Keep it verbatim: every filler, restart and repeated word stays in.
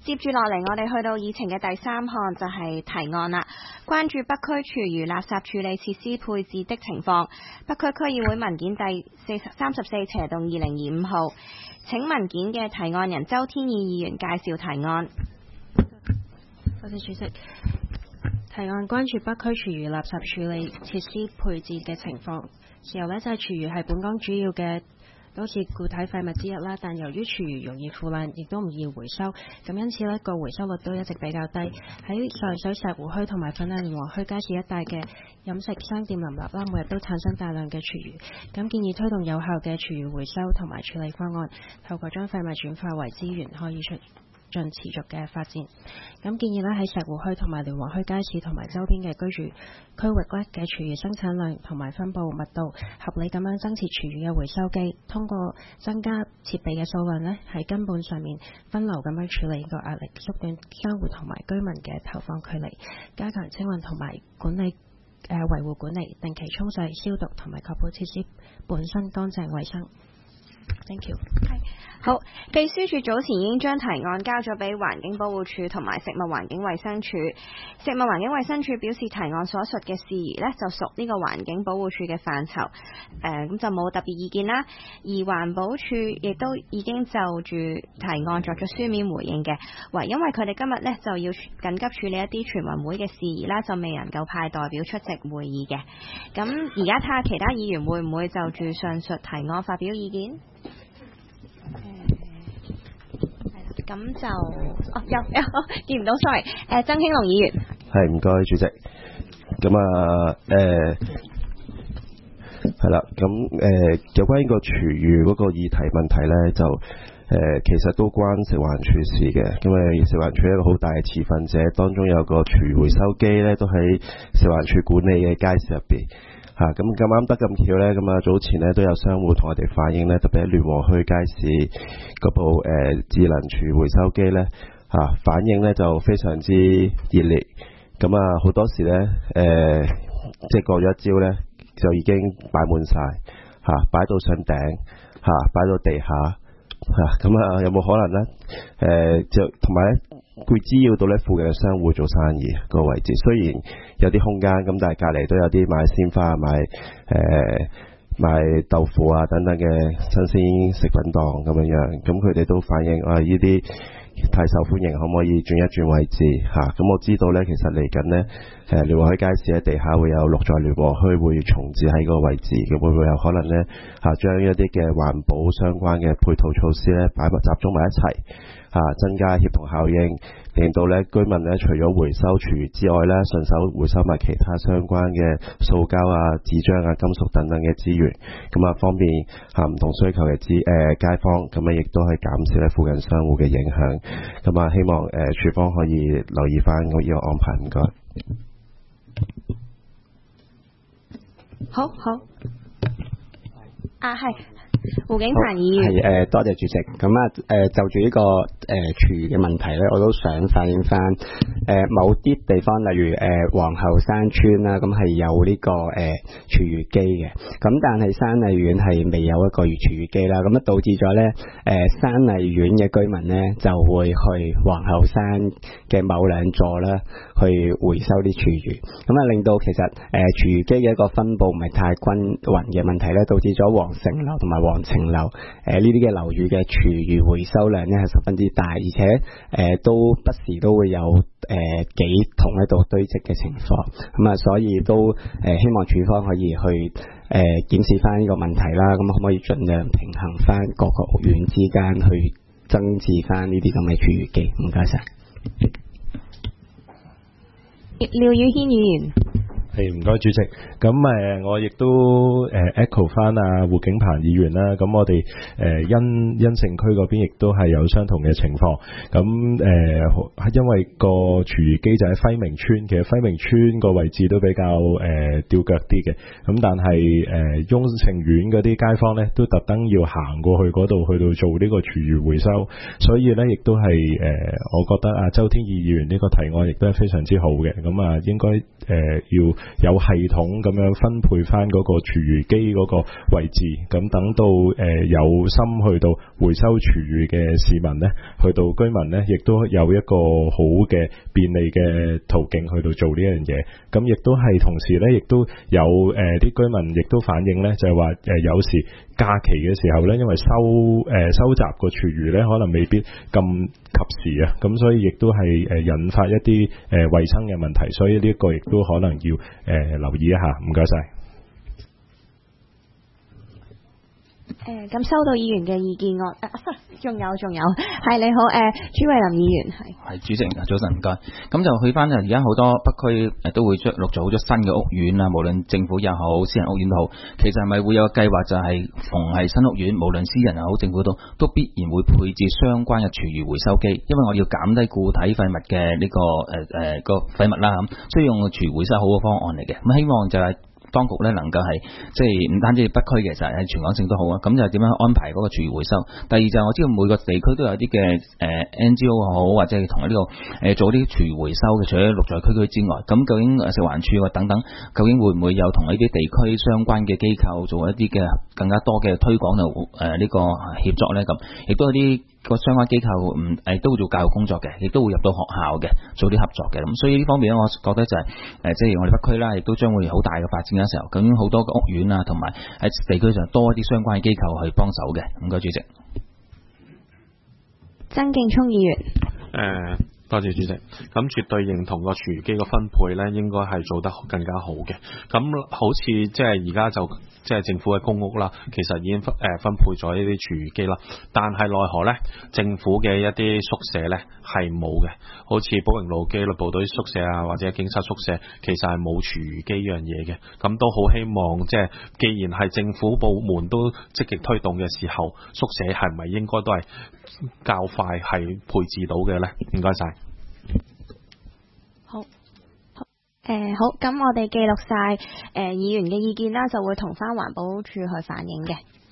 接住落嚟，我哋去到議程嘅第三項就係提案啦，關注北區廚餘垃圾處理設施配置的情況。北區區議會文件第三十四斜動二零二五號，請文件嘅提案人周天意議員介紹提案。 多謝主席。提案關注北區廚餘垃圾處理設施配置嘅情況。時候呢，就係廚餘係本港主要嘅多次固體廢物之一啦，但由於廚餘容易腐爛，亦都唔易回收，咁因此呢個回收率都一直比較低。喺上水石湖墟同埋粉嶺聯和墟街市一帶嘅飲食商店林立啦，每日都產生大量嘅廚餘，咁建議推動有效嘅廚餘回收同埋處理方案，透過將廢物轉化為資源，可以出進持續嘅發展。咁建議咧喺石湖墟同埋聯和墟街市同埋周邊嘅居住區域咧嘅廚餘生產量同埋分佈密度合理咁樣增設廚餘嘅回收機，通過增加設備嘅數量咧，喺根本上面分流咁樣處理個壓力，縮短商戶同埋居民嘅投放距離，加強清運同埋管理誒、呃、維護管理，定期沖洗消毒同埋確保設施本身乾淨衛生。Thank you。 好，秘書處早前已經將提案交咗俾環境保護署同埋食物環境衛生署。食物環境衛生署表示，提案所述嘅事宜呢就屬呢個環境保護署嘅範疇，誒、呃、咁就冇特別意見啦。而環保署亦都已經就住提案作咗書面回應嘅，唯因為佢哋今日呢就要緊急處理一啲全運會嘅事宜啦，就未能夠派代表出席會議嘅。咁而家睇下其他議員會唔會就住上述提案發表意見？咁就哦有有見唔到 ，sorry。誒，曾興龍議員係唔該主席。咁啊誒係啦，咁誒、呃、有關呢個廚餘嗰個議題問題咧，就誒、呃、其實都關食環署事嘅。因為食環署係一個好大嘅持份者，當中有個廚餘回收機咧，都喺食環署管理嘅街市入邊。嚇咁咁啱得咁巧咧，咁啊早前咧都有商戶同我哋反映咧，特別喺聯和墟街市嗰部誒、呃、智能廚餘回收機咧嚇、啊、反應咧就非常之熱烈，咁啊好多時咧誒、呃、即係過咗一朝咧就已經擺滿晒，嚇、啊，擺到上頂嚇、啊，擺到地下嚇，咁啊，啊有冇可能咧誒、呃、就同埋咧？會滋擾到咧附近嘅商戶做生意個位置，雖然有啲空間咁，但係隔離都有啲賣鮮花、賣誒、呃、賣豆腐啊等等嘅新鮮食品檔咁樣樣，咁佢哋都反映啊呢啲太受歡迎，可唔可以轉一轉位置嚇？咁、啊、我知道咧，其實嚟緊咧誒聯和墟街市喺地下會有六在聯和墟會重置喺個位置，咁會唔會有可能咧嚇將一啲嘅環保相關嘅配套措施咧擺埋集中埋一齊？啊，增加協同效應，令到咧居民咧除咗回收廚餘之外咧，順手回收埋其他相關嘅塑膠啊、紙張啊、金屬等等嘅資源，咁啊方便嚇唔同需求嘅資誒街坊，咁啊亦都係減少咧附近商戶嘅影響。咁啊希望誒署方可以留意翻我呢個安排，唔該。 好好，啊係。胡景鵬議員係誒，多謝主席。咁啊誒，就住呢個誒廚餘嘅問題咧，我都想反映翻誒某啲地方，例如誒皇后山村啦，咁係有呢個誒廚餘機嘅。咁但係山麗苑係未有一個廚餘機啦，咁啊導致咗咧誒山麗苑嘅居民咧就會去皇后山嘅某兩座啦去回收啲廚餘，咁啊令到其實誒廚餘機嘅一個分佈唔係太均勻嘅問題咧，導致咗皇城樓同埋皇晴樓誒呢啲嘅樓宇嘅廚餘回收量咧係十分之大，而且誒、呃、都不時都會有誒、呃、幾桶喺度堆積嘅情況，咁啊所以都誒、呃、希望署方可以去誒、呃、檢視翻呢個問題啦，咁可唔可以盡量平衡翻各個屋苑之間去增置翻呢啲咁嘅廚餘機？唔該晒。 廖宇軒議員。 係唔該主席，咁誒我亦都誒 echo 翻啊胡景鵬議員啦，咁我哋誒因因城區嗰邊亦都係有相同嘅情況，咁誒、呃、因為個廚餘機就喺輝明村，其實輝明村個位置都比較誒吊腳啲嘅，咁但係誒雍城苑嗰啲街坊咧都特登要行過去嗰度去到做呢個廚餘回收，所以咧亦都係誒、呃、我覺得啊周天義議員呢個提案亦都係非常之好嘅，咁啊應該誒、呃、要有系統咁樣分配翻嗰個廚餘機嗰個位置，咁等到誒、呃、有心去到回收廚餘嘅市民呢，去到居民呢，亦都有一個好嘅便利嘅途徑去到做呢樣嘢。咁亦都係同時呢，亦都有誒啲、呃、居民亦都反映呢，就係話誒有時假期嘅時候呢，因為收誒、呃、收集個廚餘呢，可能未必咁及時啊，咁所以亦都係誒引發一啲誒衛生嘅問題，所以呢一個亦都可能要誒、呃、留意一下。唔該晒。 誒，咁、呃、收到議員嘅意見，我誒，仲、啊、有仲有，係你好，誒、呃，朱慧琳議員係。係主席，早晨唔該。咁就去翻啊，而家好多北區誒都會出陸續好多新嘅屋苑啊，無論政府也好，私人屋苑都好，其實係咪會有個計劃，就係逢係新屋苑，無論私人又好，政府都都必然會配置相關嘅廚餘回收機，因為我要減低固體廢物嘅呢、這個誒誒個廢物啦，咁所以用個廚餘回收好嘅方案嚟嘅。咁希望就係、是。當局咧能夠係即係唔單止北區嘅，其實喺全港性都好啊。咁就點樣安排嗰個廚餘回收？第二就係我知道每個地區都有啲嘅誒 N G O 好，或者係同呢個誒做啲廚餘回收嘅，除咗綠在區區之外，咁究竟食環署啊等等，究竟會唔會有同呢啲地區相關嘅機構做一啲嘅更加多嘅推廣同誒呢個協作咧？咁亦都有啲個相關機構唔誒都會做教育工作嘅，亦都會入到學校嘅做啲合作嘅。咁所以呢方面咧，我覺得就係、是、誒即係我哋北區啦，亦都將會好大嘅發展嘅時候，咁好多個屋苑啊，同埋喺地區上多一啲相關嘅機構去幫手嘅。唔該，主席。曾敬聰議員。 誒、呃。多謝主席，咁絕對認同個廚餘機嘅分配呢，應該係做得更加好嘅。咁好似即係而家就即係政府嘅公屋啦，其實已經分誒分配咗呢啲廚餘機啦。但係奈何呢，政府嘅一啲宿舍呢係冇嘅，好似寶榮路紀律部隊宿舍啊，或者警察宿舍，其實係冇廚餘機呢樣嘢嘅。咁都好希望即係，既然係政府部門都積極推動嘅時候，宿舍係咪應該都係較快係配置到嘅呢？唔該晒。 好，誒、呃、好，咁我哋記錄晒誒、呃、議員嘅意見啦，就會同翻環保署去反映嘅。